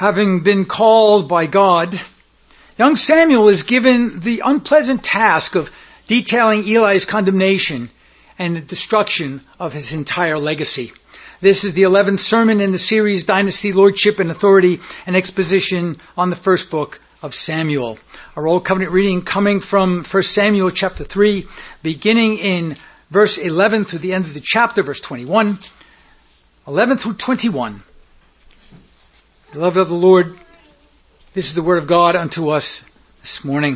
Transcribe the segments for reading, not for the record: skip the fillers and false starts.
Having been called by God, young Samuel is given the unpleasant task of detailing Eli's condemnation and the destruction of his entire legacy. This is the 11th sermon in the series Dynasty, Lordship, and Authority, an exposition on the first book of Samuel. Our Old Covenant reading coming from 1 Samuel chapter 3, beginning in verse 11 through the end of the chapter, verse 21, 11 through 21. Beloved of the Lord, this is the word of God unto us this morning.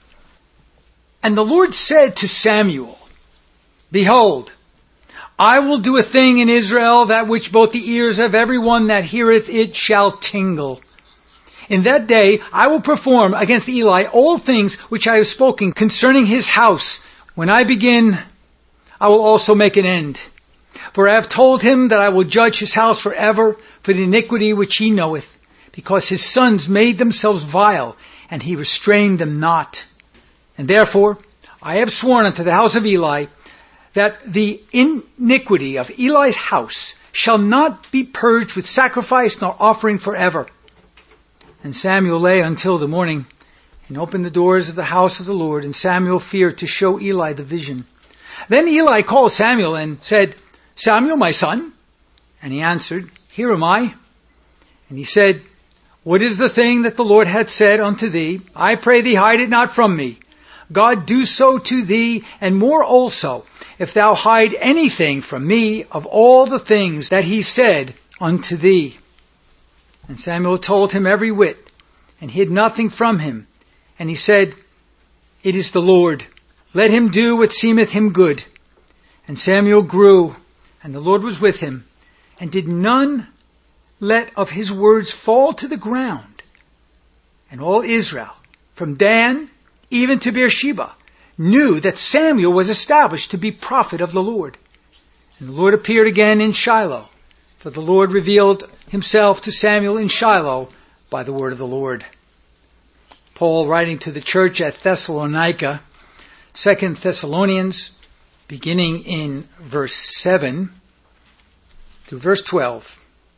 And the Lord said to Samuel, Behold, I will do a thing in Israel, that which both the ears of every one that heareth it shall tingle. In that day I will perform against Eli all things which I have spoken concerning his house. When I begin, I will also make an end. For I have told him that I will judge his house forever for the iniquity which he knoweth, because his sons made themselves vile, and he restrained them not. And therefore I have sworn unto the house of Eli that the iniquity of Eli's house shall not be purged with sacrifice nor offering forever. And Samuel lay until the morning, and opened the doors of the house of the Lord, and Samuel feared to show Eli the vision. Then Eli called Samuel and said, Samuel, my son? And he answered, Here am I. And he said, What is the thing that the Lord hath said unto thee? I pray thee, hide it not from me. God do so to thee, and more also, if thou hide anything from me of all the things that he said unto thee. And Samuel told him every whit, and hid nothing from him. And he said, It is the Lord. Let him do what seemeth him good. And Samuel grew, and the Lord was with him, and did none let of his words fall to the ground. And all Israel, from Dan even to Beersheba, knew that Samuel was established to be prophet of the Lord. And the Lord appeared again in Shiloh, for the Lord revealed himself to Samuel in Shiloh by the word of the Lord. Paul, writing to the church at Thessalonica, 2 Thessalonians, beginning in verse 7 through verse 12.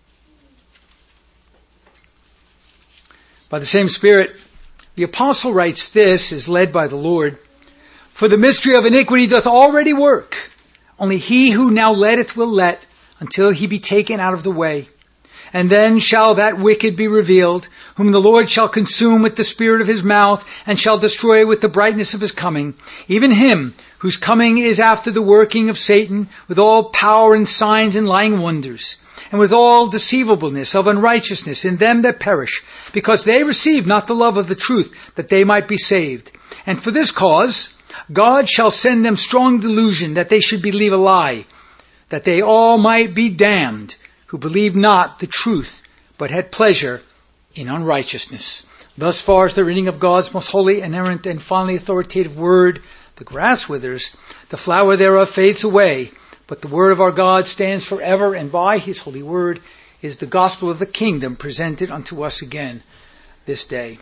By the same Spirit, the apostle writes, This is led by the Lord. For the mystery of iniquity doth already work. Only he who now letteth will let, until he be taken out of the way. And then shall that wicked be revealed, whom the Lord shall consume with the spirit of his mouth, and shall destroy with the brightness of his coming. Even him, whose coming is after the working of Satan, with all power and signs and lying wonders, and with all deceivableness of unrighteousness in them that perish, because they receive not the love of the truth, that they might be saved. And for this cause God shall send them strong delusion, that they should believe a lie, that they all might be damned, who believed not the truth, but had pleasure in unrighteousness. Thus far as the reading of God's most holy, inerrant, and finally authoritative word. The grass withers, the flower thereof fades away, but the word of our God stands forever, and by his holy word is the gospel of the kingdom presented unto us again this day.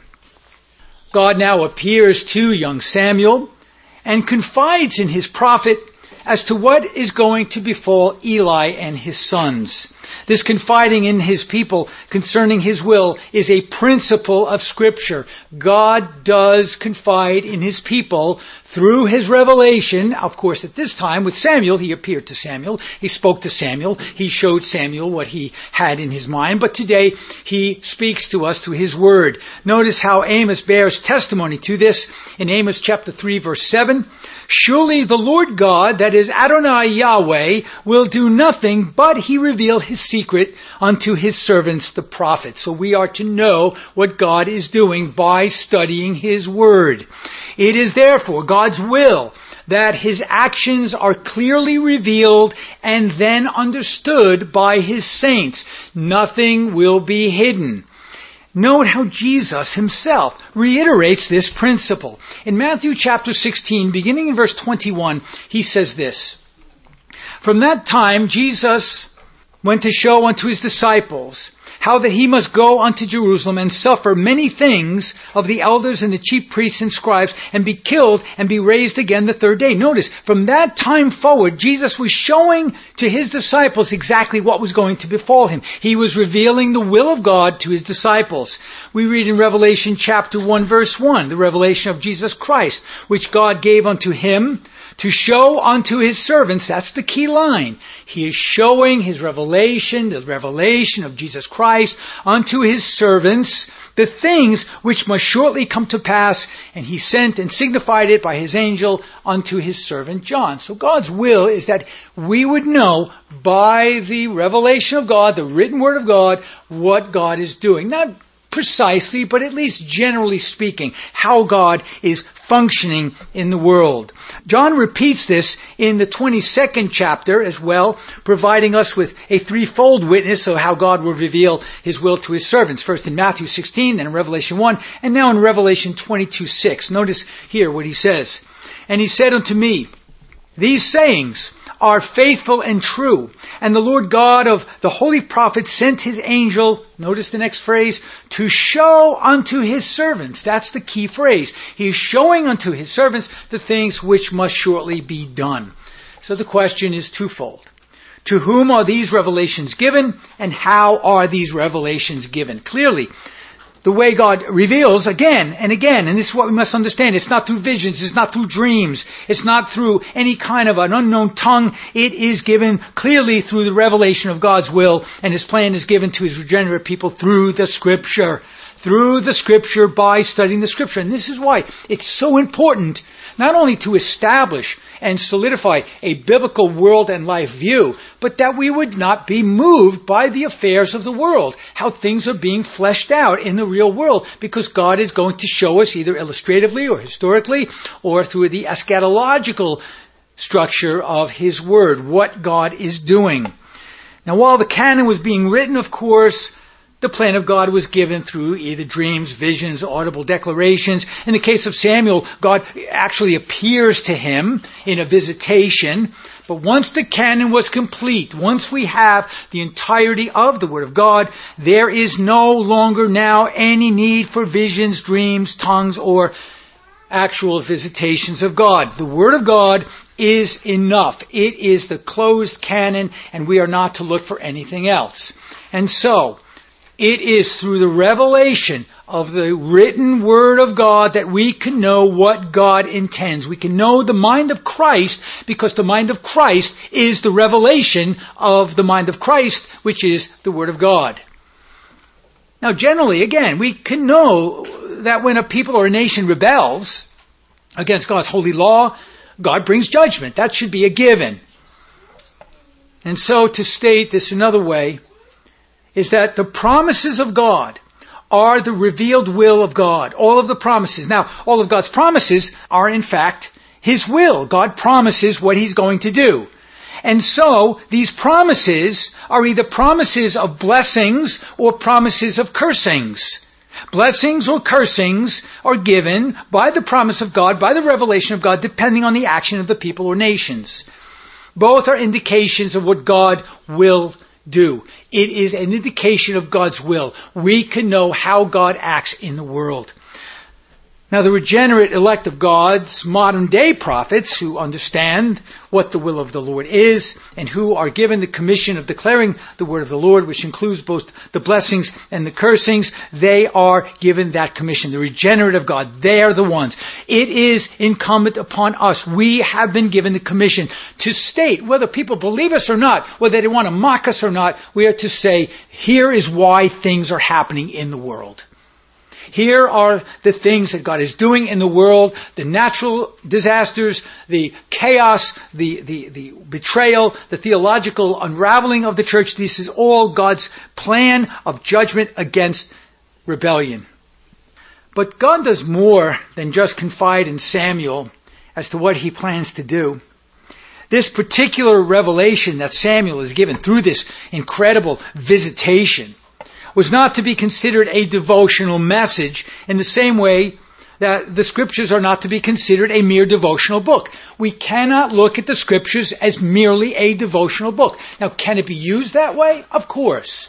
God now appears to young Samuel and confides in his prophet as to what is going to befall Eli and his sons. This confiding in his people concerning his will is a principle of Scripture. God does confide in his people through his revelation. Of course, at this time with Samuel, he appeared to Samuel. He spoke to Samuel. He showed Samuel what he had in his mind. But today, he speaks to us through his word. Notice how Amos bears testimony to this in Amos chapter 3, verse 7. Surely the Lord God, that is Adonai Yahweh, will do nothing but he reveal his secret unto his servants the prophets. So we are to know what God is doing by studying his word. It is therefore God's will that his actions are clearly revealed and then understood by his saints. Nothing will be hidden. Note how Jesus himself reiterates this principle. In Matthew chapter 16, beginning in verse 21, he says this. From that time, Jesus went to show unto his disciples how that he must go unto Jerusalem and suffer many things of the elders and the chief priests and scribes, and be killed and be raised again the third day. Notice, from that time forward, Jesus was showing to his disciples exactly what was going to befall him. He was revealing the will of God to his disciples. We read in Revelation chapter 1 verse 1, the revelation of Jesus Christ, which God gave unto him to show unto his servants. That's the key line. He is showing his revelation, the revelation of Jesus Christ, unto his servants, the things which must shortly come to pass, and he sent and signified it by his angel unto his servant John. So God's will is that we would know by the revelation of God, the written word of God, what God is doing. Not precisely, but at least generally speaking, how God is functioning in the world. John repeats this in the 22nd chapter as well, providing us with a threefold witness of how God will reveal his will to his servants. First in Matthew 16, then in Revelation 1, and now in Revelation 22:6. Notice here what he says. And he said unto me, these sayings are faithful and true. And the Lord God of the holy prophets sent his angel, notice the next phrase, to show unto his servants. That's the key phrase. He is showing unto his servants the things which must shortly be done. So the question is twofold. To whom are these revelations given, and how are these revelations given? Clearly, the way God reveals again and again, and this is what we must understand, it's not through visions, it's not through dreams, it's not through any kind of an unknown tongue. It is given clearly through the revelation of God's will, and his plan is given to his regenerate people through the Scripture. Through the Scripture, by studying the Scripture. And this is why it's so important not only to establish and solidify a biblical world and life view, but that we would not be moved by the affairs of the world, how things are being fleshed out in the real world, because God is going to show us either illustratively or historically or through the eschatological structure of his word, what God is doing. Now, while the canon was being written, of course, the plan of God was given through either dreams, visions, audible declarations. In the case of Samuel, God actually appears to him in a visitation. But once the canon was complete, once we have the entirety of the Word of God, there is no longer now any need for visions, dreams, tongues, or actual visitations of God. The Word of God is enough. It is the closed canon, and we are not to look for anything else. And so, it is through the revelation of the written Word of God that we can know what God intends. We can know the mind of Christ, because the mind of Christ is the revelation of the mind of Christ, which is the Word of God. Now, generally, again, we can know that when a people or a nation rebels against God's holy law, God brings judgment. That should be a given. And so, to state this another way, is that the promises of God are the revealed will of God. All of the promises. Now, all of God's promises are in fact his will. God promises what he's going to do. And so, these promises are either promises of blessings or promises of cursings. Blessings or cursings are given by the promise of God, by the revelation of God, depending on the action of the people or nations. Both are indications of what God will do. It is an indication of God's will. We can know how God acts in the world. Now, the regenerate elect of God's modern day prophets, who understand what the will of the Lord is and who are given the commission of declaring the word of the Lord, which includes both the blessings and the cursings, they are given that commission. The regenerate of God, they are the ones. It is incumbent upon us. We have been given the commission to state, whether people believe us or not, whether they want to mock us or not, we are to say, here is why things are happening in the world. Here are the things that God is doing in the world, the natural disasters, the chaos, the betrayal, the theological unraveling of the church. This is all God's plan of judgment against rebellion. But God does more than just confide in Samuel as to what he plans to do. This particular revelation that Samuel is given through this incredible visitation was not to be considered a devotional message in the same way that the Scriptures are not to be considered a mere devotional book. We cannot look at the Scriptures as merely a devotional book. Now, can it be used that way? Of course.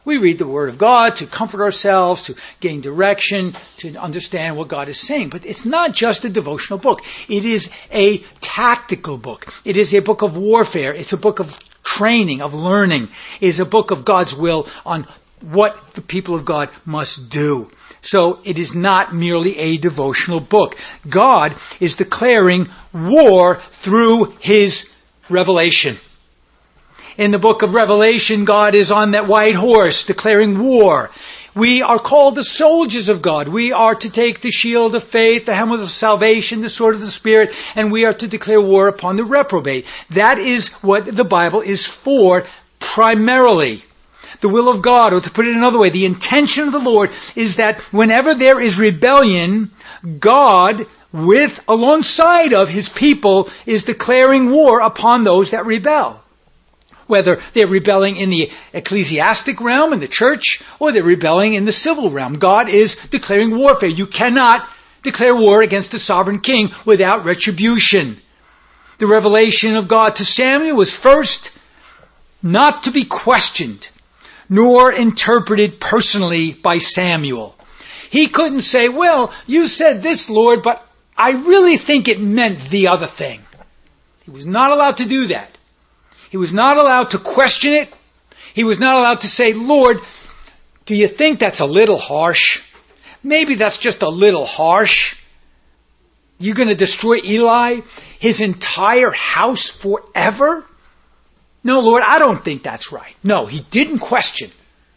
We read the Word of God to comfort ourselves, to gain direction, to understand what God is saying. But it's not just a devotional book. It is a tactical book. It is a book of warfare. It's a book of training, of learning. It is a book of God's will on what the people of God must do. So it is not merely a devotional book. God is declaring war through His revelation. In the book of Revelation, God is on that white horse declaring war. We are called the soldiers of God. We are to take the shield of faith, the helmet of salvation, the sword of the Spirit, and we are to declare war upon the reprobate. That is what the Bible is for primarily. The will of God, or to put it another way, the intention of the Lord is that whenever there is rebellion, God, alongside of His people, is declaring war upon those that rebel. Whether they're rebelling in the ecclesiastic realm, in the church, or they're rebelling in the civil realm. God is declaring warfare. You cannot declare war against the sovereign king without retribution. The revelation of God to Samuel was first not to be questioned, nor interpreted personally by Samuel. He couldn't say, well, you said this, Lord, but I really think it meant the other thing. He was not allowed to do that. He was not allowed to question it. He was not allowed to say, Lord, do you think that's a little harsh? Maybe that's just a little harsh. You're going to destroy Eli, his entire house forever? No, Lord, I don't think that's right. No, he didn't question.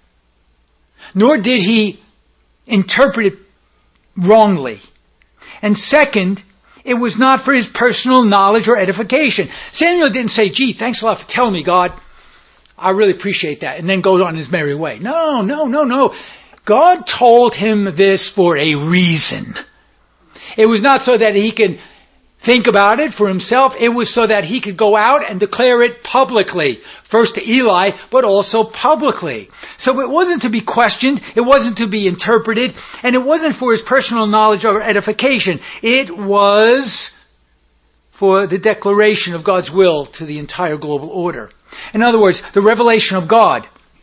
Nor did he interpret it wrongly. And second, it was not for his personal knowledge or edification. Samuel didn't say, gee, thanks a lot for telling me, God. I really appreciate that. And then go on his merry way. No. God told him this for a reason. It was not so that he could think about it for himself. It was so that he could go out and declare it publicly. First to Eli, but also publicly. So it wasn't to be questioned. It wasn't to be interpreted. And it wasn't for his personal knowledge or edification. It was for the declaration of God's will to the entire global order. In other words, the revelation of God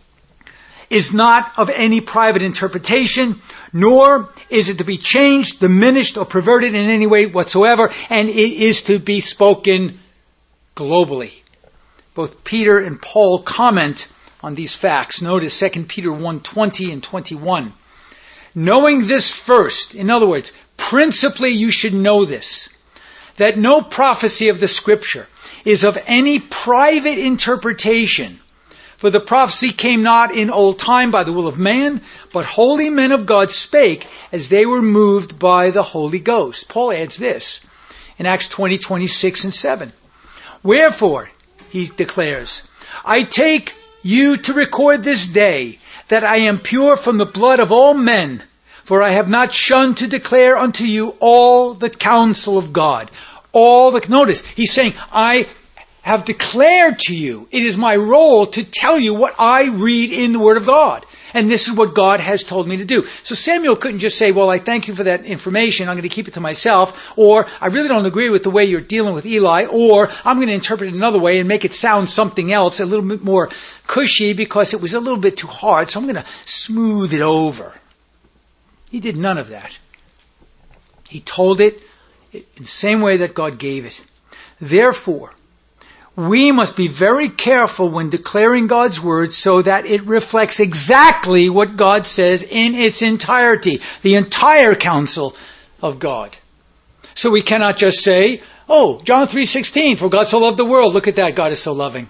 is not of any private interpretation, nor is it to be changed, diminished, or perverted in any way whatsoever, and it is to be spoken globally. Both Peter and Paul comment on these facts. Notice 2 Peter 1:20 and 21. Knowing this first, in other words, principally you should know this, that no prophecy of the Scripture is of any private interpretation. For the prophecy came not in old time by the will of man, but holy men of God spake as they were moved by the Holy Ghost. Paul adds this in Acts 20:26 and 7. Wherefore, he declares, I take you to record this day that I am pure from the blood of all men, for I have not shunned to declare unto you all the counsel of God. Notice, he's saying, I have declared to you. It is my role to tell you what I read in the Word of God. And this is what God has told me to do. So Samuel couldn't just say, well, I thank you for that information. I'm going to keep it to myself. Or I really don't agree with the way you're dealing with Eli. Or I'm going to interpret it another way and make it sound something else, a little bit more cushy because it was a little bit too hard. So I'm going to smooth it over. He did none of that. He told it in the same way that God gave it. Therefore, we must be very careful when declaring God's word so that it reflects exactly what God says in its entirety, the entire counsel of God. So we cannot just say, oh, John 3:16, for God so loved the world. Look at that, God is so loving.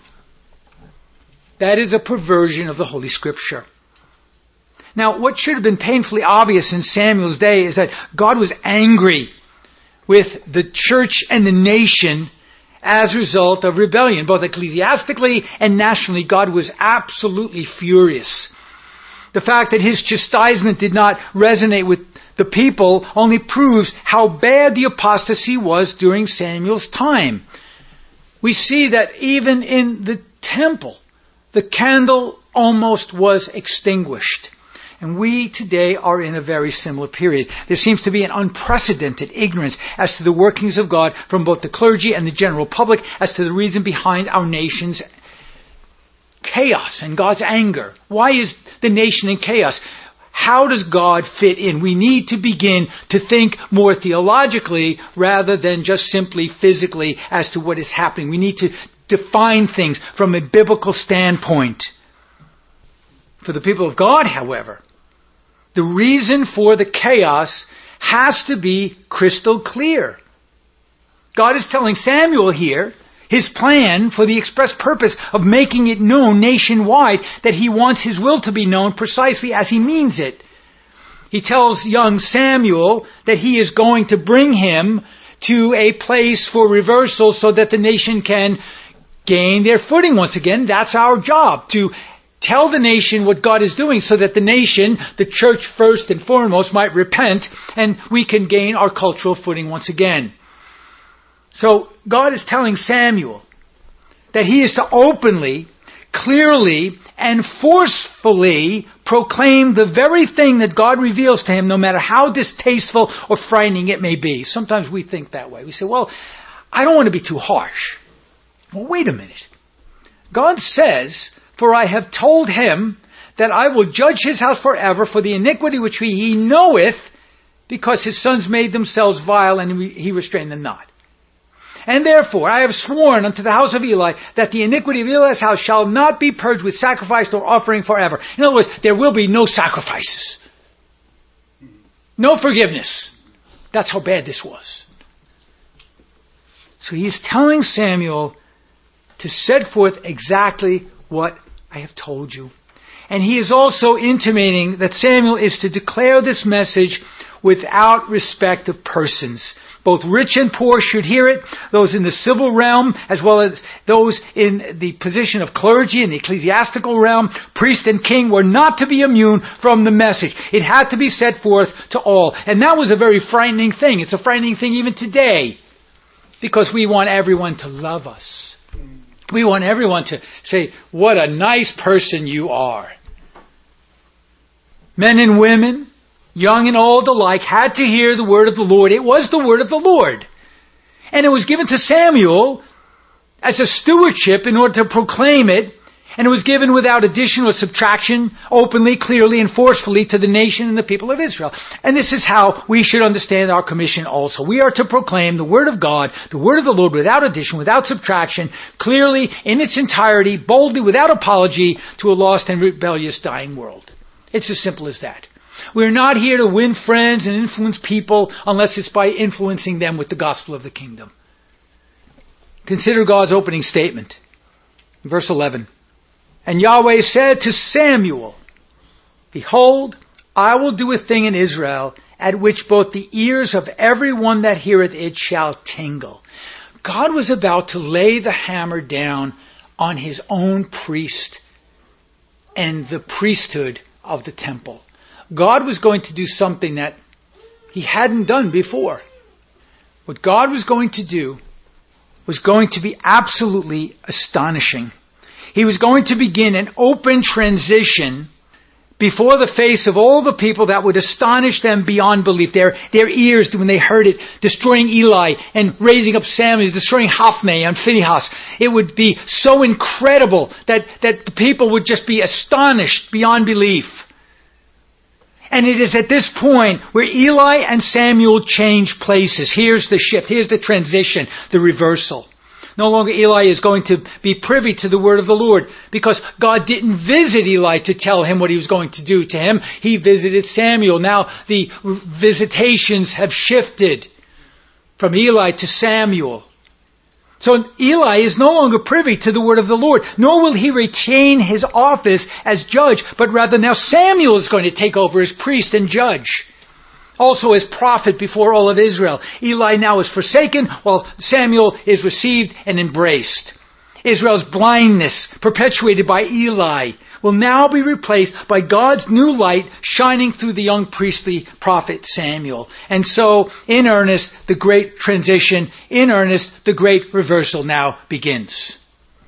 That is a perversion of the Holy Scripture. Now, what should have been painfully obvious in Samuel's day is that God was angry with the church and the nation as a result of rebellion. Both ecclesiastically and nationally, God was absolutely furious. The fact that his chastisement did not resonate with the people only proves how bad the apostasy was during Samuel's time. We see that even in the temple, the candle almost was extinguished. And we today are in a very similar period. There seems to be an unprecedented ignorance as to the workings of God from both the clergy and the general public as to the reason behind our nation's chaos and God's anger. Why is the nation in chaos? How does God fit in? We need to begin to think more theologically rather than just simply physically as to what is happening. We need to define things from a biblical standpoint. For the people of God, however, the reason for the chaos has to be crystal clear. God is telling Samuel here his plan for the express purpose of making it known nationwide that he wants his will to be known precisely as he means it. He tells young Samuel that he is going to bring him to a place for reversal so that the nation can gain their footing once again. That's our job, to tell the nation what God is doing so that the nation, the church first and foremost, might repent and we can gain our cultural footing once again. So God is telling Samuel that he is to openly, clearly, and forcefully proclaim the very thing that God reveals to him, no matter how distasteful or frightening it may be. Sometimes we think that way. We say, well, I don't want to be too harsh. Well, wait a minute. God says, for I have told him that I will judge his house forever for the iniquity which he knoweth, because his sons made themselves vile and he restrained them not. And therefore I have sworn unto the house of Eli that the iniquity of Eli's house shall not be purged with sacrifice or offering forever. In other words, there will be no sacrifices. No forgiveness. That's how bad this was. So he is telling Samuel to set forth exactly what I have told you. And he is also intimating that Samuel is to declare this message without respect of persons. Both rich and poor should hear it, those in the civil realm as well as those in the position of clergy in the ecclesiastical realm. Priest and king were not to be immune from the message. It had to be set forth to all. And that was a very frightening thing. It's a frightening thing even today, because we want everyone to love us. We want everyone to say, what a nice person you are. Men and women, young and old alike, had to hear the word of the Lord. It was the word of the Lord. And it was given to Samuel as a stewardship in order to proclaim it. And it was given without addition or subtraction, openly, clearly, and forcefully to the nation and the people of Israel. And this is how we should understand our commission also. We are to proclaim the word of God, the word of the Lord, without addition, without subtraction, clearly, in its entirety, boldly, without apology, to a lost and rebellious dying world. It's as simple as that. We're not here to win friends and influence people unless it's by influencing them with the gospel of the kingdom. Consider God's opening statement. Verse 11. And Yahweh said to Samuel, Behold, I will do a thing in Israel at which both the ears of every one that heareth it shall tingle. God was about to lay the hammer down on his own priest and the priesthood of the temple. God was going to do something that he hadn't done before. What God was going to do was going to be absolutely astonishing. He was going to begin an open transition before the face of all the people that would astonish them beyond belief. Their ears, when they heard it, destroying Eli and raising up Samuel, destroying Hophni and Phinehas. It would be so incredible that the people would just be astonished beyond belief. And it is at this point where Eli and Samuel change places. Here's the shift. Here's the transition, the reversal. No longer Eli is going to be privy to the word of the Lord, because God didn't visit Eli to tell him what he was going to do to him. He visited Samuel. Now the visitations have shifted from Eli to Samuel. So Eli is no longer privy to the word of the Lord, nor will he retain his office as judge, but rather now Samuel is going to take over as priest and judge. Also as prophet before all of Israel. Eli now is forsaken, while Samuel is received and embraced. Israel's blindness, perpetuated by Eli, will now be replaced by God's new light shining through the young priestly prophet Samuel. And so, in earnest, the great transition, in earnest, the great reversal now begins.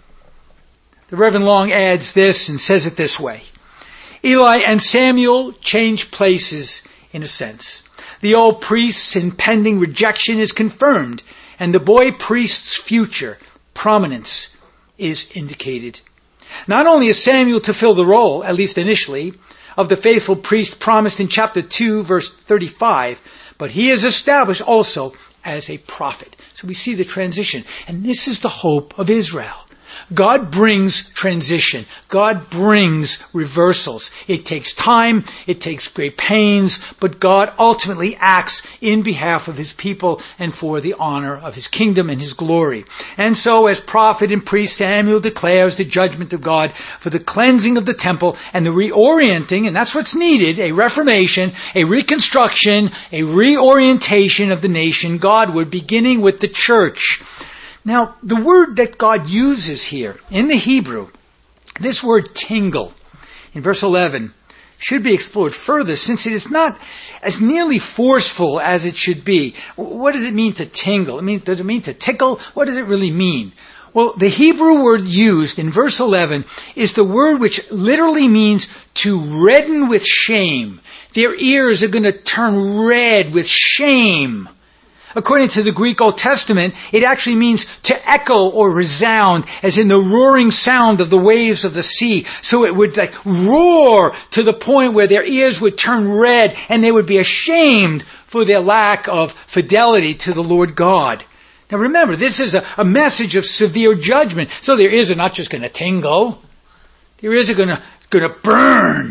The Reverend Long adds this and says it this way. Eli and Samuel change places in a sense. The old priest's impending rejection is confirmed, and the boy priest's future prominence is indicated. Not only is Samuel to fill the role, at least initially, of the faithful priest promised in chapter 2, verse 35, but he is established also as a prophet. So we see the transition. And this is the hope of Israel. God brings transition. God brings reversals. It takes time. It takes great pains. But God ultimately acts in behalf of His people and for the honor of His kingdom and His glory. And so as prophet and priest, Samuel declares the judgment of God for the cleansing of the temple and the reorienting, and that's what's needed, a reformation, a reconstruction, a reorientation of the nation Godward, beginning with the church. Now, the word that God uses here in the Hebrew, this word tingle, in verse 11, should be explored further since it is not as nearly forceful as it should be. What does it mean to tingle? Does it mean to tickle? What does it really mean? Well, the Hebrew word used in verse 11 is the word which literally means to redden with shame. Their ears are going to turn red with shame. According to the Greek Old Testament, it actually means to echo or resound, as in the roaring sound of the waves of the sea. So it would roar to the point where their ears would turn red and they would be ashamed for their lack of fidelity to the Lord God. Now remember, this is a message of severe judgment. So their ears are not just going to tingle. Their ears are going to burn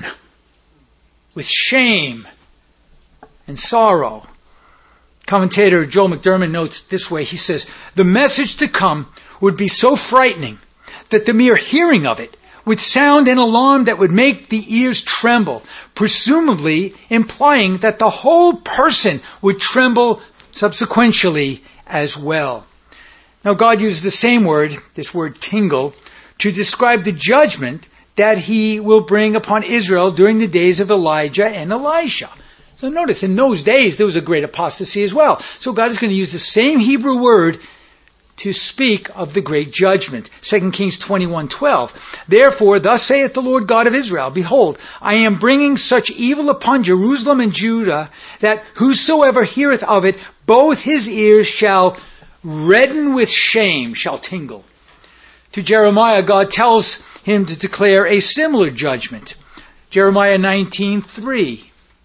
with shame and sorrow. Commentator Joel McDermott notes this way. He says, the message to come would be so frightening that the mere hearing of it would sound an alarm that would make the ears tremble, presumably implying that the whole person would tremble subsequently as well. Now God used the same word, this word tingle, to describe the judgment that He will bring upon Israel during the days of Elijah and Elisha. So notice, in those days, there was a great apostasy as well. So God is going to use the same Hebrew word to speak of the great judgment. 2 Kings 21:12. Therefore, thus saith the Lord God of Israel, behold, I am bringing such evil upon Jerusalem and Judah, that whosoever heareth of it, both his ears shall redden with shame, shall tingle. To Jeremiah, God tells him to declare a similar judgment. Jeremiah 19:3.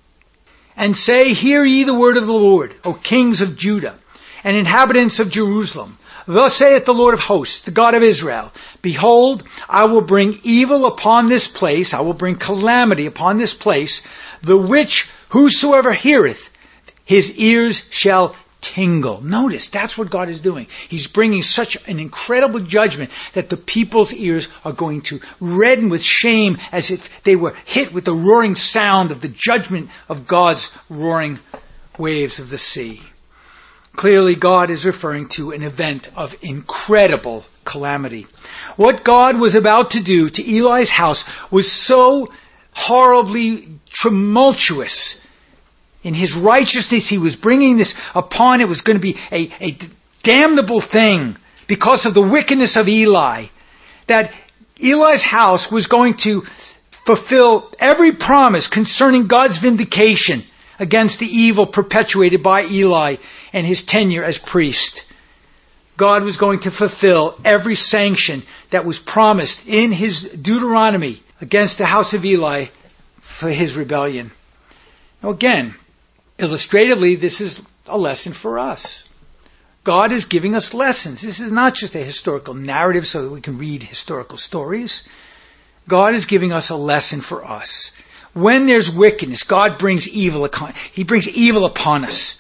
And say, hear ye the word of the Lord, O kings of Judah, and inhabitants of Jerusalem. Thus saith the Lord of hosts, the God of Israel, behold, I will bring evil upon this place, I will bring calamity upon this place, the which whosoever heareth, his ears shall tingle. Notice, that's what God is doing. He's bringing such an incredible judgment that the people's ears are going to redden with shame as if they were hit with the roaring sound of the judgment of God's roaring waves of the sea. Clearly, God is referring to an event of incredible calamity. What God was about to do to Eli's house was so horribly tumultuous. In His righteousness, He was bringing this upon. It was going to be a damnable thing because of the wickedness of Eli. That Eli's house was going to fulfill every promise concerning God's vindication against the evil perpetuated by Eli and his tenure as priest. God was going to fulfill every sanction that was promised in His Deuteronomy against the house of Eli for his rebellion. Now again, illustratively, this is a lesson for us. God is giving us lessons. This is not just a historical narrative so that we can read historical stories. God is giving us a lesson for us. When there's wickedness, God brings evil. He brings evil upon us.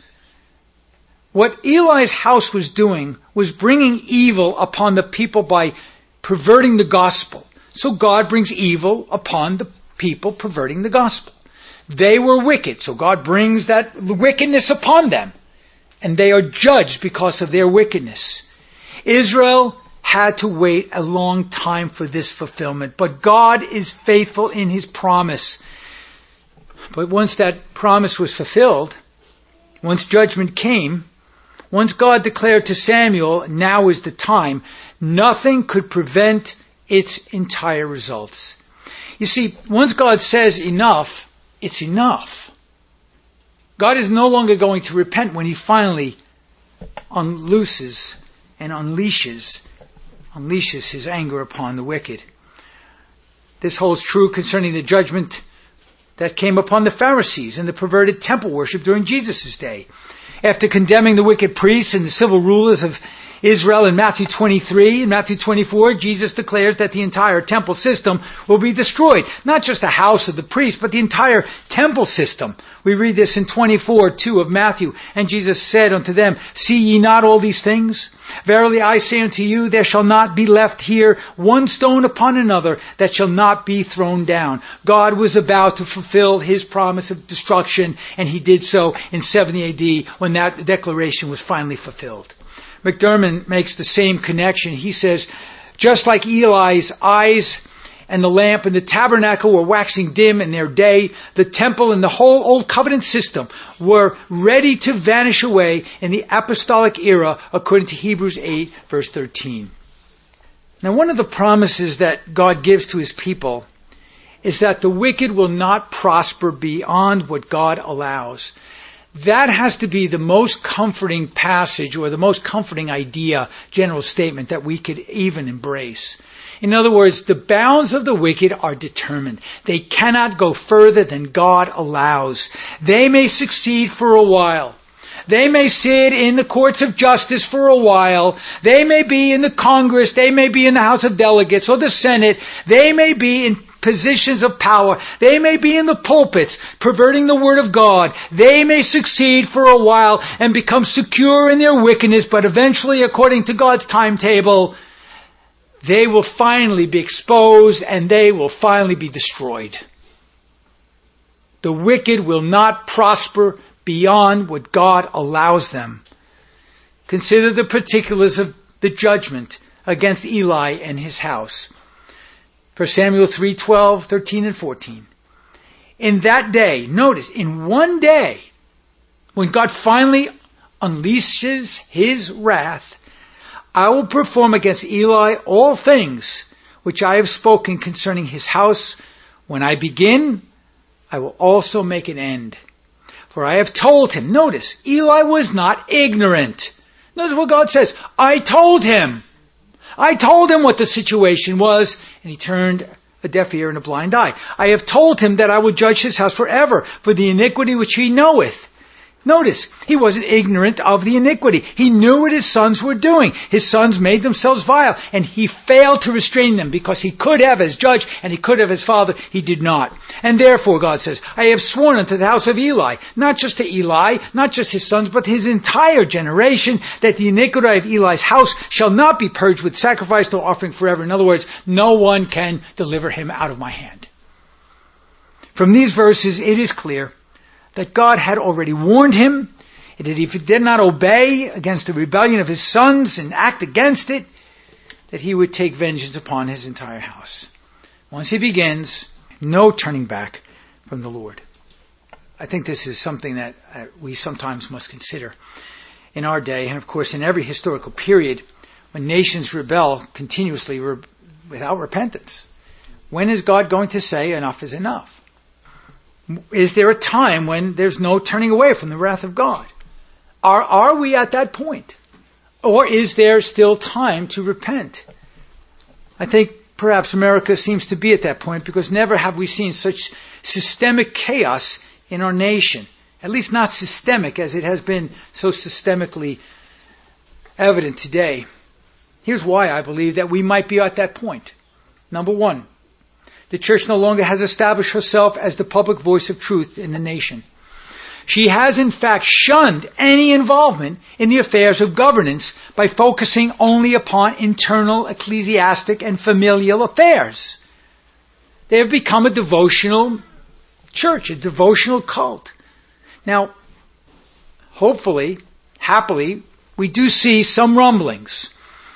What Eli's house was doing was bringing evil upon the people by perverting the gospel. So God brings evil upon the people perverting the gospel. They were wicked, so God brings that wickedness upon them. And they are judged because of their wickedness. Israel had to wait a long time for this fulfillment, but God is faithful in His promise. But once that promise was fulfilled, once judgment came, once God declared to Samuel, now is the time, nothing could prevent its entire results. You see, once God says enough, it's enough. God is no longer going to repent when He finally unleashes His anger upon the wicked. This holds true concerning the judgment that came upon the Pharisees and the perverted temple worship during Jesus' day. After condemning the wicked priests and the civil rulers of Israel in Matthew 23 and Matthew 24, Jesus declares that the entire temple system will be destroyed. Not just the house of the priest, but the entire temple system. We read this in 24:2 of Matthew. And Jesus said unto them, See ye not all these things? Verily I say unto you, there shall not be left here one stone upon another that shall not be thrown down. God was about to fulfill his promise of destruction, and he did so in 70 AD when that declaration was finally fulfilled. McDermott makes the same connection. He says, just like Eli's eyes and the lamp and the tabernacle were waxing dim in their day, the temple and the whole Old Covenant system were ready to vanish away in the apostolic era, according to Hebrews 8, verse 13. Now, one of the promises that God gives to his people is that the wicked will not prosper beyond what God allows. That has to be the most comforting passage or the most comforting idea, general statement that we could even embrace. In other words, the bounds of the wicked are determined. They cannot go further than God allows. They may succeed for a while. They may sit in the courts of justice for a while. They may be in the Congress. They may be in the House of Delegates or the Senate. They may be in positions of power. They may be in the pulpits, perverting the word of God. They may succeed for a while and become secure in their wickedness, but eventually, according to God's timetable, they will finally be exposed and they will finally be destroyed. The wicked will not prosper beyond what God allows them. Consider the particulars of the judgment against Eli and his house. 1 Samuel 3:12, 13, and 14. In that day, notice, in one day, when God finally unleashes his wrath, I will perform against Eli all things which I have spoken concerning his house. When I begin, I will also make an end. For I have told him. Notice, Eli was not ignorant. Notice what God says. I told him. I told him what the situation was, and he turned a deaf ear and a blind eye. I have told him that I will judge his house forever for the iniquity which he knoweth. Notice, he wasn't ignorant of the iniquity. He knew what his sons were doing. His sons made themselves vile, and he failed to restrain them because he could have as judge, and he could have as father. He did not. And therefore, God says, I have sworn unto the house of Eli, not just to Eli, not just his sons, but his entire generation, that the iniquity of Eli's house shall not be purged with sacrifice nor offering forever. In other words, no one can deliver him out of my hand. From these verses, it is clear that God had already warned him, and that if he did not obey against the rebellion of his sons and act against it, that he would take vengeance upon his entire house. Once he begins, no turning back from the Lord. I think this is something that we sometimes must consider in our day, and of course in every historical period when nations rebel continuously without repentance. When is God going to say enough is enough? Is there a time when there's no turning away from the wrath of God? Are we at that point? Or is there still time to repent? I think perhaps America seems to be at that point, because never have we seen such systemic chaos in our nation. At least not systemic as it has been so systemically evident today. Here's why I believe that we might be at that point. Number one, the church no longer has established herself as the public voice of truth in the nation. She has in fact shunned any involvement in the affairs of governance by focusing only upon internal ecclesiastic and familial affairs. They have become a devotional church, a devotional cult. Now, hopefully, happily, we do see some rumblings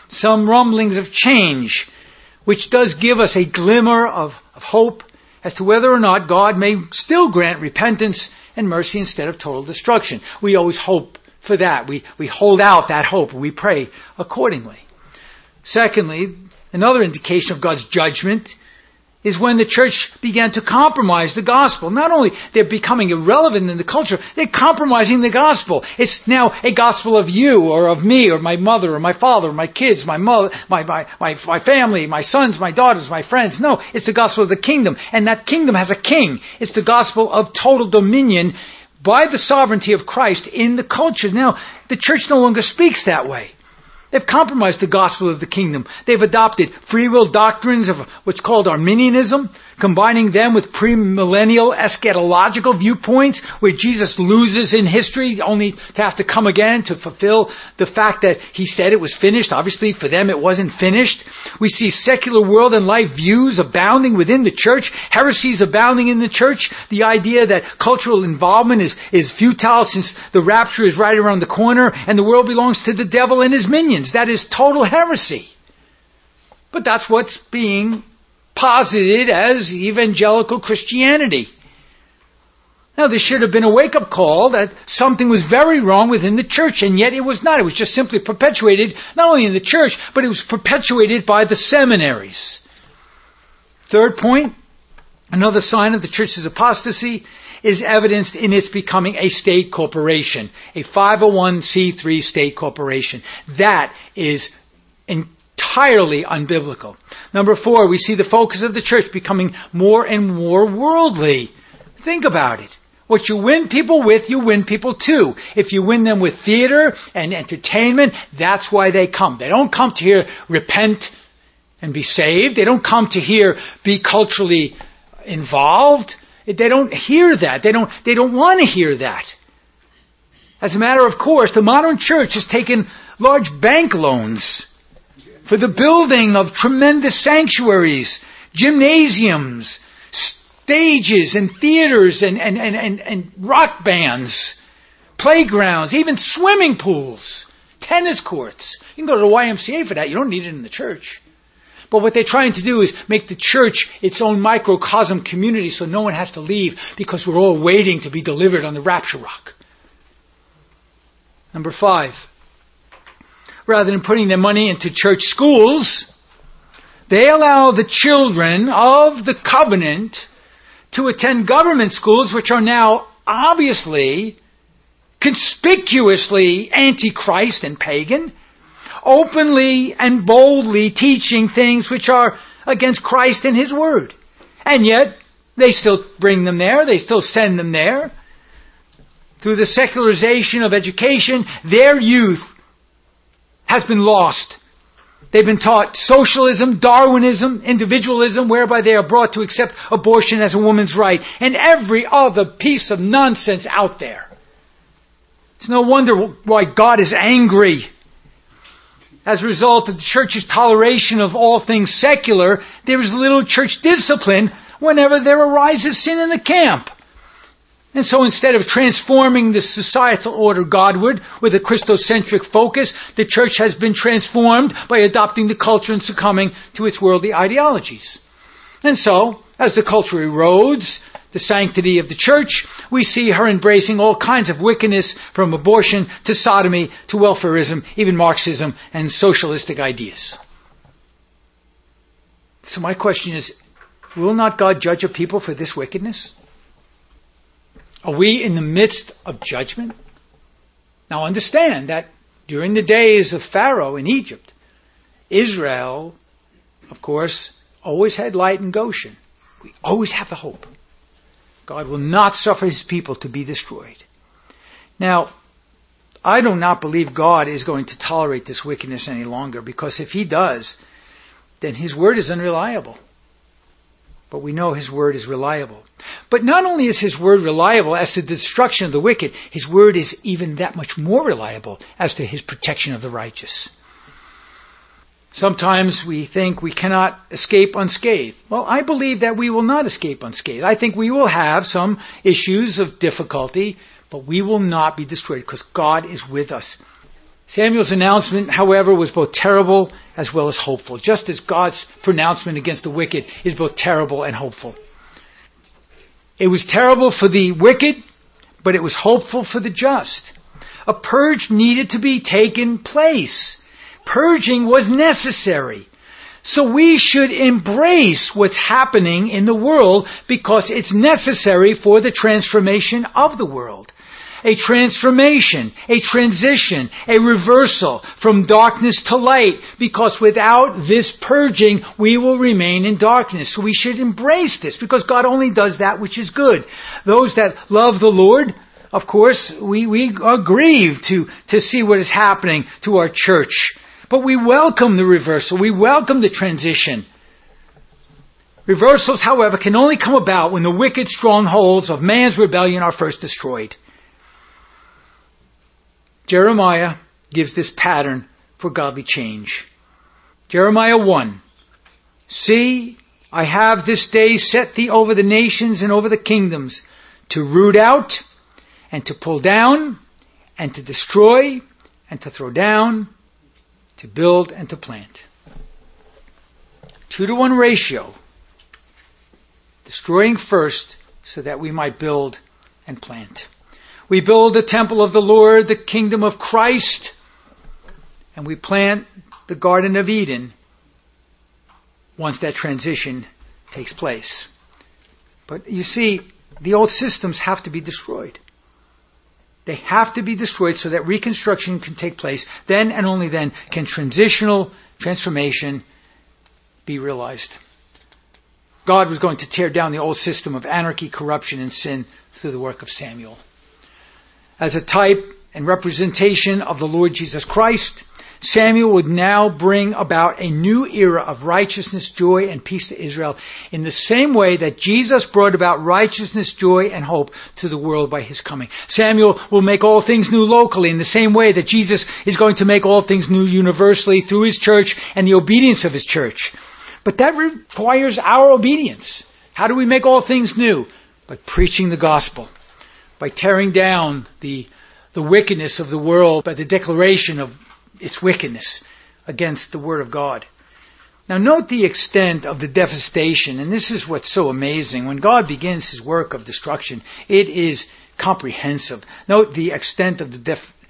of change, which does give us a glimmer of hope as to whether or not God may still grant repentance and mercy instead of total destruction. We always hope for that. We hold out that hope. We pray accordingly. Secondly, another indication of God's judgment is when the church began to compromise the gospel. Not only they're becoming irrelevant in the culture, they're compromising the gospel. It's now a gospel of you or of me or my mother or my father or my kids, my mother, my family, my sons, my daughters, my friends. No, it's the gospel of the kingdom. And that kingdom has a king. It's the gospel of total dominion by the sovereignty of Christ in the culture. Now, the church no longer speaks that way. They've compromised the gospel of the kingdom. They've adopted free will doctrines of what's called Arminianism, combining them with premillennial eschatological viewpoints where Jesus loses in history only to have to come again to fulfill the fact that he said it was finished. Obviously, for them, it wasn't finished. We see secular world and life views abounding within the church, heresies abounding in the church, the idea that cultural involvement is futile since the rapture is right around the corner and the world belongs to the devil and his minions. That is total heresy. But that's what's being posited as evangelical Christianity. Now, this should have been a wake-up call that something was very wrong within the church, and yet it was not. It was just simply perpetuated, not only in the church, but it was perpetuated by the seminaries. Third point, another sign of the church's apostasy is evidenced in its becoming a state corporation, a 501c3 state corporation. That is entirely unbiblical. Number 4, we see the focus of the church becoming more and more worldly. Think about it. What you win people with, you win people to. If you win them with theater and entertainment, that's why they come. They don't come to hear repent and be saved. They don't come to hear be culturally involved. They don't hear that. They don't want to hear that. As a matter of course, the modern church has taken large bank loans for the building of tremendous sanctuaries, gymnasiums, stages and theaters and rock bands, playgrounds, even swimming pools, tennis courts. You can go to the YMCA for that. You don't need it in the church. But what they're trying to do is make the church its own microcosm community so no one has to leave because we're all waiting to be delivered on the rapture rock. Number 5. Rather than putting their money into church schools, they allow the children of the covenant to attend government schools, which are now obviously, conspicuously antichrist and pagan, openly and boldly teaching things which are against Christ and His Word. And yet, they still bring them there, they still send them there. Through the secularization of education, their youth has been lost. They've been taught socialism, Darwinism, individualism, whereby they are brought to accept abortion as a woman's right, and every other piece of nonsense out there. It's no wonder why God is angry. As a result of the church's toleration of all things secular, there is little church discipline whenever there arises sin in the camp. And so instead of transforming the societal order Godward with a Christocentric focus, the church has been transformed by adopting the culture and succumbing to its worldly ideologies. And so, as the culture erodes the sanctity of the church, we see her embracing all kinds of wickedness, from abortion to sodomy to welfarism, even Marxism and socialistic ideas. So my question is, will not God judge a people for this wickedness? Are we in the midst of judgment? Now understand that during the days of Pharaoh in Egypt, Israel, of course, always had light in Goshen. We always have the hope. God will not suffer His people to be destroyed. Now, I do not believe God is going to tolerate this wickedness any longer, because if He does, then His word is unreliable. But we know His word is reliable. But not only is His word reliable as to the destruction of the wicked, His word is even that much more reliable as to His protection of the righteous. Sometimes we think we cannot escape unscathed. Well, I believe that we will not escape unscathed. I think we will have some issues of difficulty, but we will not be destroyed because God is with us. Samuel's announcement, however, was both terrible as well as hopeful, just as God's pronouncement against the wicked is both terrible and hopeful. It was terrible for the wicked, but it was hopeful for the just. A purge needed to be taken place. Purging was necessary. So we should embrace what's happening in the world because it's necessary for the transformation of the world. A transformation, a transition, a reversal from darkness to light, because without this purging, we will remain in darkness. So we should embrace this because God only does that which is good. Those that love the Lord, of course, we are grieved to see what is happening to our church. But we welcome the reversal. We welcome the transition. Reversals, however, can only come about when the wicked strongholds of man's rebellion are first destroyed. Jeremiah gives this pattern for godly change. Jeremiah 1. See, I have this day set thee over the nations and over the kingdoms, to root out, and to pull down, and to destroy, and to throw down, to build and to plant. 2-to-1 ratio. Destroying first so that we might build and plant. We build the temple of the Lord, the kingdom of Christ, and we plant the Garden of Eden once that transition takes place. But you see, the old systems have to be destroyed. They have to be destroyed so that reconstruction can take place. Then and only then can transitional transformation be realized. God was going to tear down the old system of anarchy, corruption, and sin through the work of Samuel. As a type and representation of the Lord Jesus Christ, Samuel would now bring about a new era of righteousness, joy, and peace to Israel in the same way that Jesus brought about righteousness, joy, and hope to the world by his coming. Samuel will make all things new locally in the same way that Jesus is going to make all things new universally through his church and the obedience of his church. But that requires our obedience. How do we make all things new? By preaching the gospel. By tearing down the wickedness of the world by the declaration of its wickedness against the Word of God. Now note the extent of the devastation, and this is what's so amazing. When God begins his work of destruction, it is comprehensive. Note the extent of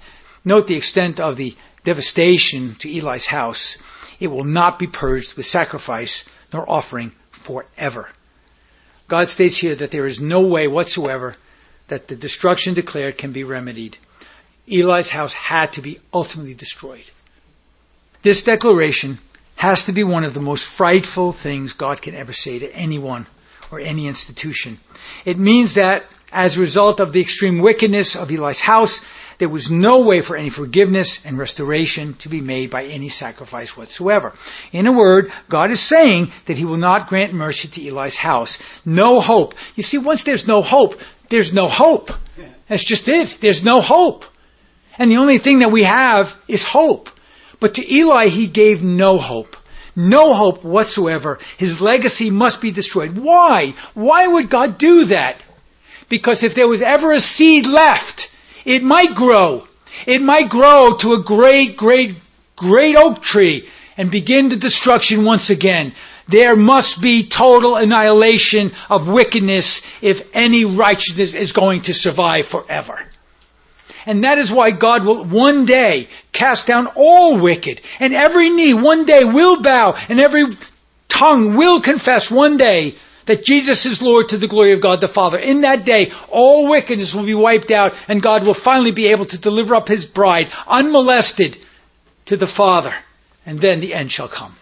the devastation to Eli's house. It will not be purged with sacrifice nor offering forever. God states here that there is no way whatsoever that the destruction declared can be remedied. Eli's house had to be ultimately destroyed. This declaration has to be one of the most frightful things God can ever say to anyone or any institution. It means that as a result of the extreme wickedness of Eli's house, there was no way for any forgiveness and restoration to be made by any sacrifice whatsoever. In a word, God is saying that he will not grant mercy to Eli's house. No hope. You see, once there's no hope, there's no hope. That's just it. There's no hope. And the only thing that we have is hope. But to Eli, he gave no hope. No hope whatsoever. His legacy must be destroyed. Why? Why would God do that? Because if there was ever a seed left, it might grow. It might grow to a great oak tree and begin the destruction once again. There must be total annihilation of wickedness if any righteousness is going to survive forever. And that is why God will one day cast down all wicked, and every knee one day will bow, and every tongue will confess one day that Jesus is Lord to the glory of God the Father. In that day, all wickedness will be wiped out, and God will finally be able to deliver up his bride, unmolested, to the Father. And then the end shall come.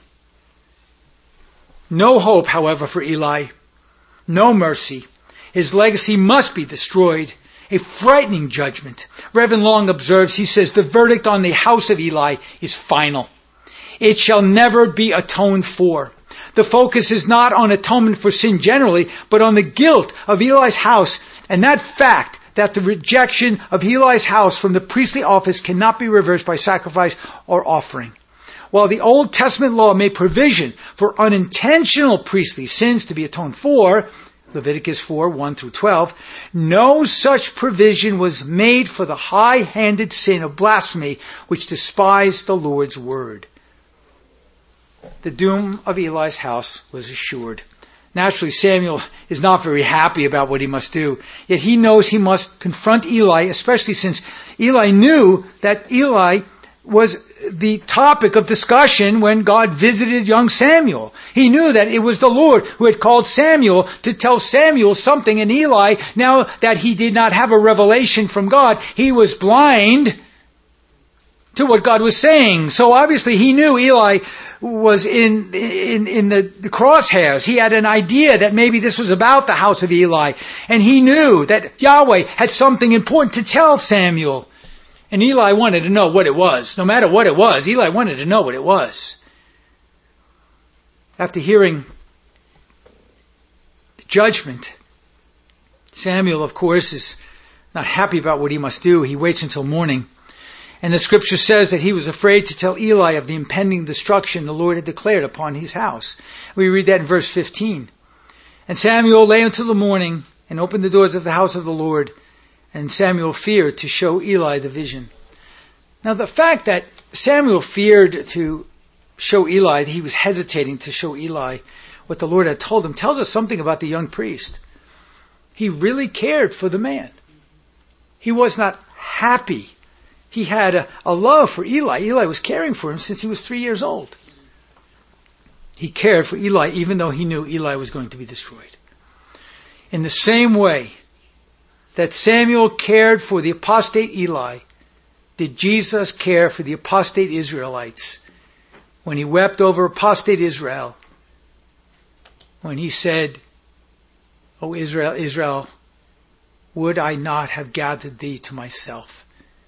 No hope, however, for Eli. No mercy. His legacy must be destroyed. A frightening judgment. Reverend Long observes, he says, the verdict on the house of Eli is final. It shall never be atoned for. The focus is not on atonement for sin generally, but on the guilt of Eli's house, and that fact that the rejection of Eli's house from the priestly office cannot be reversed by sacrifice or offering. While the Old Testament law made provision for unintentional priestly sins to be atoned for, Leviticus 4, 1 through 12, no such provision was made for the high-handed sin of blasphemy which despised the Lord's word. The doom of Eli's house was assured. Naturally, Samuel is not very happy about what he must do, yet he knows he must confront Eli, especially since Eli knew that Eli was the topic of discussion when God visited young Samuel. He knew that it was the Lord who had called Samuel to tell Samuel something, and Eli, now that he did not have a revelation from God, he was blind to what God was saying. So obviously he knew Eli was in the crosshairs. He had an idea that maybe this was about the house of Eli, and he knew that Yahweh had something important to tell Samuel. And Eli wanted to know what it was. No matter what it was, Eli wanted to know what it was. After hearing the judgment, Samuel, of course, is not happy about what he must do. He waits until morning. And the scripture says that he was afraid to tell Eli of the impending destruction the Lord had declared upon his house. We read that in verse 15. And Samuel lay until the morning and opened the doors of the house of the Lord. And Samuel feared to show Eli the vision. Now the fact that Samuel feared to show Eli, he was hesitating to show Eli what the Lord had told him, tells us something about the young priest. He really cared for the man. He was not happy. He had a love for Eli. Eli was caring for him since he was 3 years old. He cared for Eli even though he knew Eli was going to be destroyed. In the same way that Samuel cared for the apostate Eli, did Jesus care for the apostate Israelites when he wept over apostate Israel, when he said, "O Israel, Israel, would I not have gathered thee to myself?"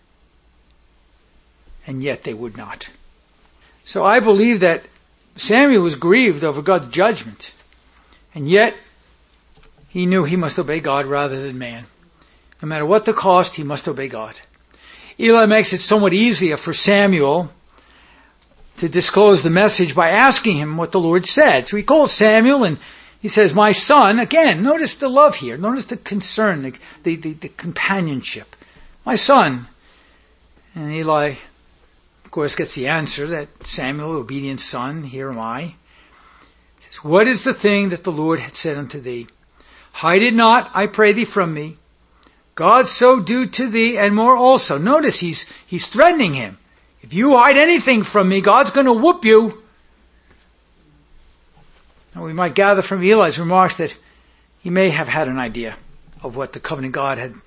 And yet they would not. So I believe that Samuel was grieved over God's judgment, and yet he knew he must obey God rather than man. No matter what the cost, he must obey God. Eli makes it somewhat easier for Samuel to disclose the message by asking him what the Lord said. So he calls Samuel and he says, "My son," again, notice the love here, notice the concern, the companionship. "My son." And Eli, of course, gets the answer that Samuel, obedient son, here am I. He says, "What is the thing that the Lord had said unto thee? Hide it not, I pray thee, from me. God so do to thee, and more also." Notice he's threatening him. If you hide anything from me, God's going to whoop you. Now we might gather from Eli's remarks that he may have had an idea of what the covenant God had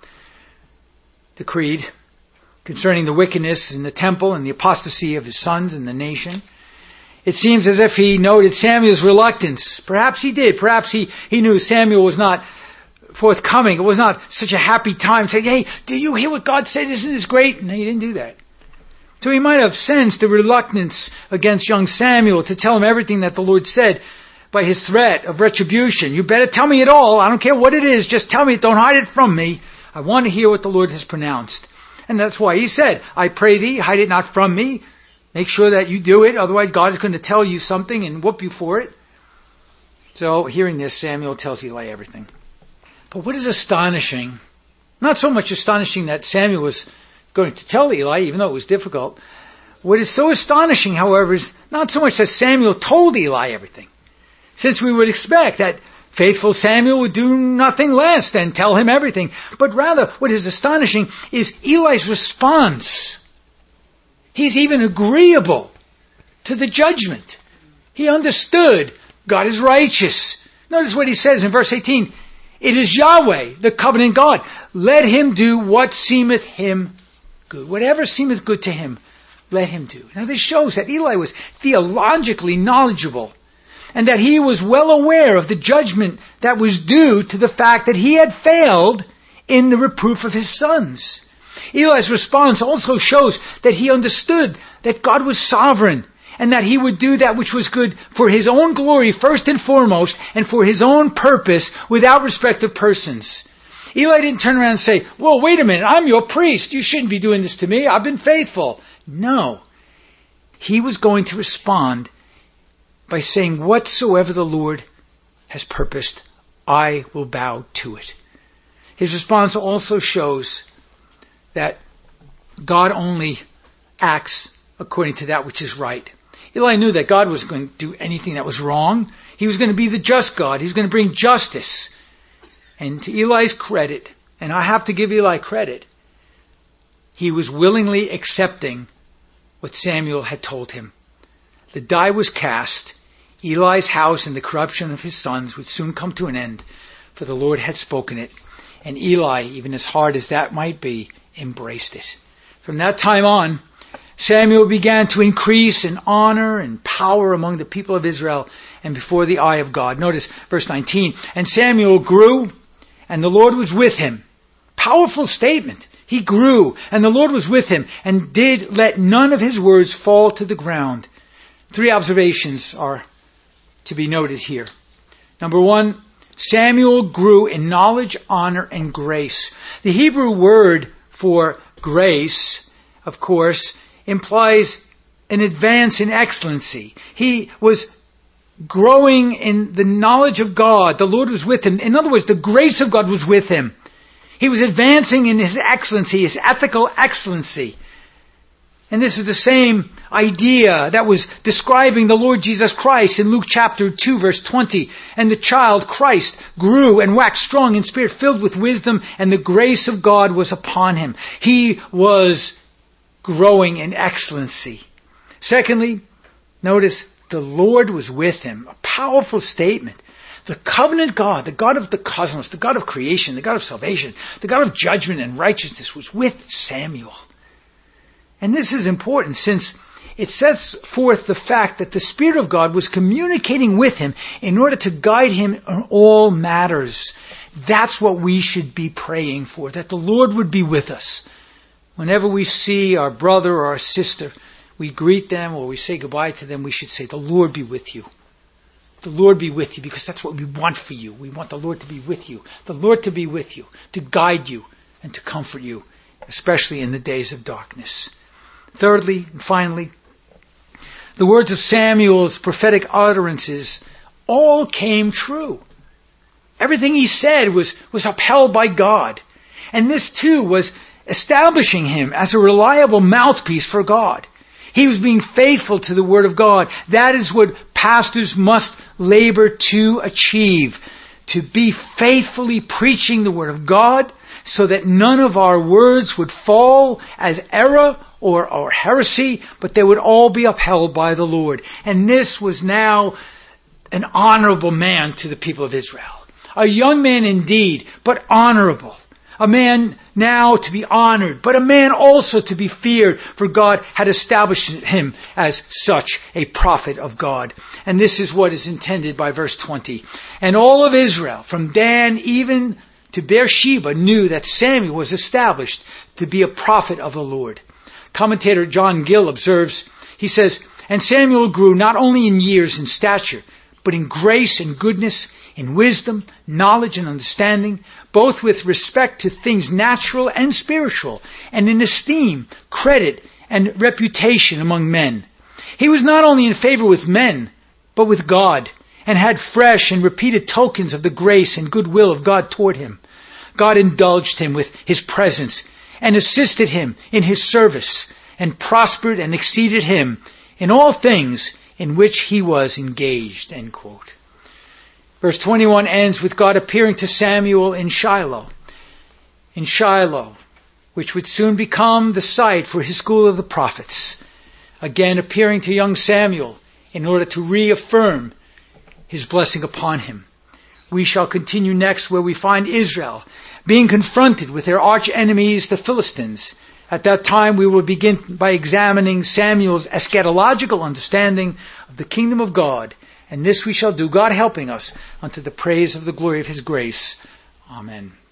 decreed concerning the wickedness in the temple and the apostasy of his sons and the nation. It seems as if he noted Samuel's reluctance. Perhaps he did. Perhaps he knew Samuel was not forthcoming. It was not such a happy time saying, "Hey, do you hear what God said? Isn't this great?" No, he didn't do that. So he might have sensed the reluctance against young Samuel to tell him everything that the Lord said by his threat of retribution. "You better tell me it all. I don't care what it is. Just tell me it. Don't hide it from me. I want to hear what the Lord has pronounced." And that's why he said, "I pray thee, hide it not from me." Make sure that you do it. Otherwise, God is going to tell you something and whoop you for it. So hearing this, Samuel tells Eli everything. But what is astonishing, not so much astonishing that Samuel was going to tell Eli, even though it was difficult. What is so astonishing, however, is not so much that Samuel told Eli everything, since we would expect that faithful Samuel would do nothing less than tell him everything. But rather, what is astonishing is Eli's response. He's even agreeable to the judgment. He understood God is righteous. Notice what he says in verse 18. "It is Yahweh, the covenant God. Let him do what seemeth him good." Whatever seemeth good to him, let him do. Now this shows that Eli was theologically knowledgeable, and that he was well aware of the judgment that was due to the fact that he had failed in the reproof of his sons. Eli's response also shows that he understood that God was sovereign, and that he would do that which was good for his own glory first and foremost, and for his own purpose without respect of persons. Eli didn't turn around and say, "Well, wait a minute, I'm your priest. You shouldn't be doing this to me. I've been faithful." No. He was going to respond by saying, "Whatsoever the Lord has purposed, I will bow to it." His response also shows that God only acts according to that which is right. Eli knew that God was going to do anything that was wrong. He was going to be the just God. He was going to bring justice. And to Eli's credit, and I have to give Eli credit, he was willingly accepting what Samuel had told him. The die was cast. Eli's house and the corruption of his sons would soon come to an end, for the Lord had spoken it. And Eli, even as hard as that might be, embraced it. From that time on, Samuel began to increase in honor and power among the people of Israel and before the eye of God. Notice verse 19. And Samuel grew, and the Lord was with him. Powerful statement. He grew, and the Lord was with him, and did let none of his words fall to the ground. 3 observations are to be noted here. Number 1, Samuel grew in knowledge, honor, and grace. The Hebrew word for grace, of course, implies an advance in excellency. He was growing in the knowledge of God. The Lord was with him. In other words, the grace of God was with him. He was advancing in his excellency, his ethical excellency. And this is the same idea that was describing the Lord Jesus Christ in Luke chapter 2, verse 20. And the child, Christ, grew and waxed strong in spirit, filled with wisdom, and the grace of God was upon him. He was growing in excellency. Secondly, notice the Lord was with him. A powerful statement. The covenant God, the God of the cosmos, the God of creation, the God of salvation, the God of judgment and righteousness was with Samuel. And this is important since it sets forth the fact that the Spirit of God was communicating with him in order to guide him in all matters. That's what we should be praying for, that the Lord would be with us. Whenever we see our brother or our sister, we greet them or we say goodbye to them, we should say, the Lord be with you. The Lord be with you, because that's what we want for you. We want the Lord to be with you. The Lord to be with you, to guide you and to comfort you, especially in the days of darkness. Thirdly and finally, the words of Samuel's prophetic utterances all came true. Everything he said was upheld by God. And this too was establishing him as a reliable mouthpiece for God. He was being faithful to the Word of God. That is what pastors must labor to achieve. To be faithfully preaching the Word of God so that none of our words would fall as error or heresy, but they would all be upheld by the Lord. And this was now an honorable man to the people of Israel. A young man indeed, but honorable. A man now to be honored, but a man also to be feared, for God had established him as such a prophet of God. And this is what is intended by verse 20. And all of Israel, from Dan even to Beersheba, knew that Samuel was established to be a prophet of the Lord. Commentator John Gill observes, he says, and Samuel grew not only in years and stature, but in grace and goodness, in wisdom, knowledge, and understanding, both with respect to things natural and spiritual, and in esteem, credit, and reputation among men. He was not only in favor with men, but with God, and had fresh and repeated tokens of the grace and goodwill of God toward him. God indulged him with his presence, and assisted him in his service, and prospered and exceeded him in all things in which he was engaged. End quote. Verse 21 ends with God appearing to Samuel in Shiloh. In Shiloh, which would soon become the site for his school of the prophets. Again appearing to young Samuel in order to reaffirm his blessing upon him. We shall continue next where we find Israel being confronted with their arch enemies, the Philistines. At that time we will begin by examining Samuel's eschatological understanding of the kingdom of God. And this we shall do, God helping us, unto the praise of the glory of his grace. Amen.